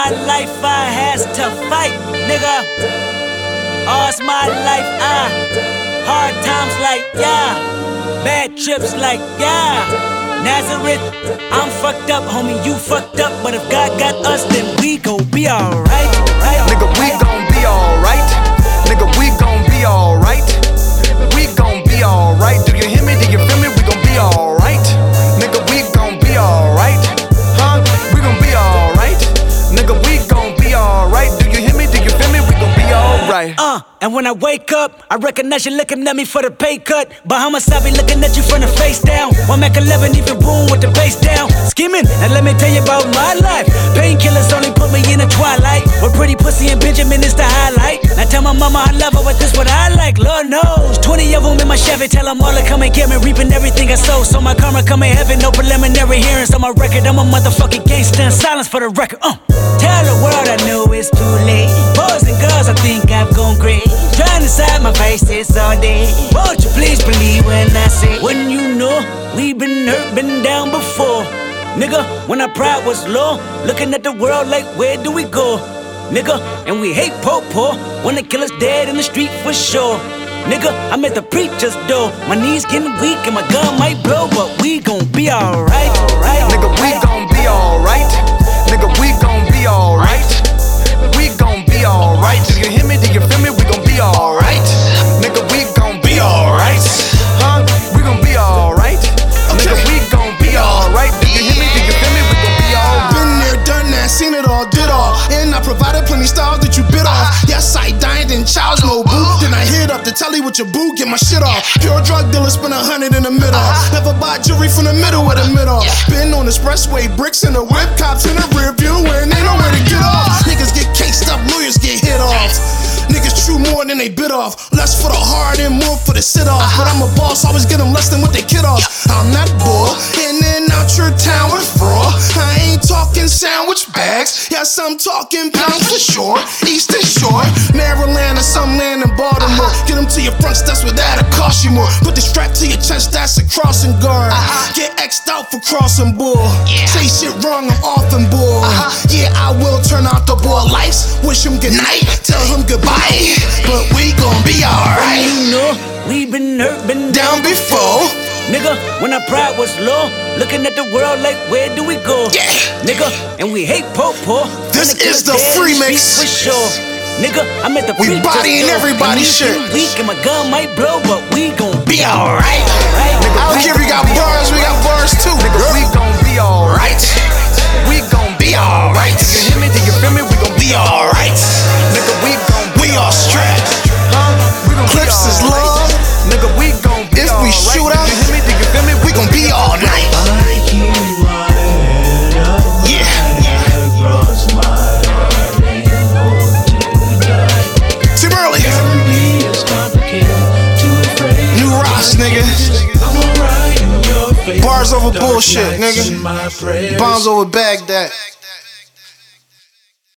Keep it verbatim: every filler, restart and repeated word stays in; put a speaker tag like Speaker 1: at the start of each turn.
Speaker 1: my life I has to fight, nigga. All's my life I hard times like yeah, bad trips like yeah. Nazareth, I'm fucked up, homie, you fucked up. But if God got us, then we gon' be alright. Right?
Speaker 2: Nigga, we gon' be alright. Nigga, we gon' be alright. We gon' be alright. Do you hear me? Do you feel me? We gon' be alright. Nigga, we gon' be alright. Huh? We gon' be alright. Nigga, we gon' be alright. Do you hear me? Do you feel me? We gon' be alright.
Speaker 1: Uh, and when I wake up, I recognize you looking at me for the pay cut. Bahamas, I be looking at you from the face down. One Mac eleven, even boom with the bass down. Scheming, and let me tell you about my life. Painkillers only put me in the twilight. With pretty pussy and Benjamin is the highlight. Now tell my mama I love her, but this what I like, Lord knows. Twenty of them in my Chevy, tell them all to come and get me. Reaping everything I sow, so my karma come in heaven. No preliminary hearings on my record. I'm a motherfucking gangster, silence for the record. Uh. Tell the world I know it's too late. Boys and girls, I think I've gone crazy. Trying to side my faces all day. Won't you please believe when I say, when you know we been hurt, been down before. Nigga, when our pride was low, looking at the world like where do we go? Nigga, and we hate po-po, wanna kill us dead in the street for sure. Nigga, I'm at the preacher's door, my knees getting weak and my gun might blow, but we gon' be alright. Right?
Speaker 2: Nigga, we gon' be alright. Nigga, we gon' be alright. We gon' be alright. Do you hear me? Do you feel me? We gon' be alright. Nigga, we gon' be alright. Huh? We gon' be alright. Nigga, we gon' be alright. Do you hear me? Do you feel me? We gon' be alright.
Speaker 3: Been there, done that, seen it all, did all. And I provided plenty styles that you bit off. Yes, I dined in child's no boo. Then I hit up the telly with your boo, get my shit off. Pure drug dealer, spend a hundred in the middle. Never buy jewelry from the middle of the middle. Been on the expressway, bricks in the whip, cops in the rear view, and they know where to get off. Niggas get cased up, lawyers get hit off. Niggas chew more than they bit off. Less for the hard and more for the sit off. But I'm a boss, always get them less than what they kid off. I'm not bull, in and out your town with fraud. I ain't talking sandwich bags. Yes, I'm talking pounds for sure. Eastern Shore, Maryland, or some land in Baltimore. Get them to your front steps with that'll cost you more. Put the strap to your chest, that's a crossing guard. Get X'd out for crossing bull. Say shit wrong, I'm off and bull. Yeah, I will turn out the boy lights. Wish him good night, tell him goodbye. But we gon' be alright.
Speaker 1: You know, we been hurt, been
Speaker 3: Down before.
Speaker 1: Nigga, when our pride was low, looking at the world like where do we go?
Speaker 3: Yeah.
Speaker 1: Nigga, and we hate po-po.
Speaker 3: This
Speaker 1: Wanna
Speaker 3: is
Speaker 1: kill
Speaker 3: the
Speaker 1: us dead
Speaker 3: free
Speaker 1: in the
Speaker 3: mix.
Speaker 1: street for sure. Nigga, I'm at the
Speaker 3: We
Speaker 1: preacher's
Speaker 3: bodying
Speaker 1: door.
Speaker 3: everybody's
Speaker 1: My knees
Speaker 3: shit.
Speaker 1: getting weak and my gun might blow, but we gon' be alright.
Speaker 3: I don't care if we got bars, we got bars too.
Speaker 2: Nigga, we gon' be alright. We gon' be alright. Do you hear me? Do you feel me? We gon' be alright. Nigga, we gon' be
Speaker 3: We all strapped.
Speaker 2: Huh? We gon' be
Speaker 3: Clips is
Speaker 2: alright.
Speaker 3: love.
Speaker 2: Nigga, we gon' be
Speaker 3: If
Speaker 2: alright.
Speaker 3: we shoot out,
Speaker 2: do you hear me? Do you feel me?
Speaker 3: We gon' be all night. Yeah. Too early. New Ross, nigga. Bars over bullshit, nigga. Bombs over Baghdad.